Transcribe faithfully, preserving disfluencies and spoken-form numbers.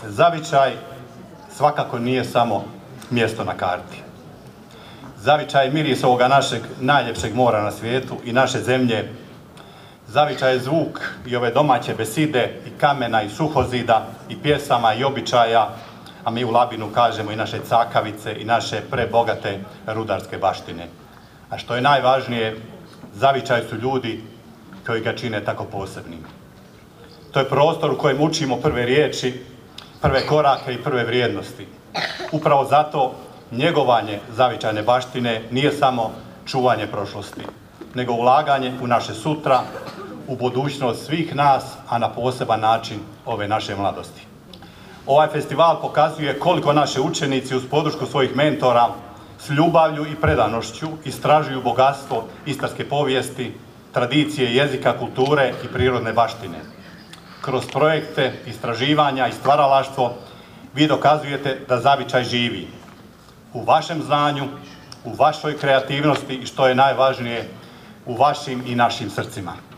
Zavičaj svakako nije samo mjesto na karti. Zavičaj je miris ovoga našeg najljepšeg mora na svijetu i naše zemlje. Zavičaj je zvuk i ove domaće beside i kamena i suhozida i pjesama i običaja, a mi u Labinu kažemo i naše cakavice i naše prebogate rudarske baštine. A što je najvažnije, Zavičaj su ljudi koji ga čine tako posebnim. To je prostor u kojem učimo prve riječi, prve korake i prve vrijednosti. Upravo zato njegovanje zavičajne baštine nije samo čuvanje prošlosti, nego ulaganje u naše sutra, u budućnost svih nas, a na poseban način ove naše mladosti. Ovaj festival pokazuje koliko naše učenici uz podršku svojih mentora s ljubavlju i predanošću istražuju bogatstvo istarske povijesti, tradicije, jezika, kulture i prirodne baštine. Kroz projekte, istraživanja i stvaralaštvo vi dokazujete da Zavičaj živi u vašem znanju, u vašoj kreativnosti i što je najvažnije, u vašim i našim srcima.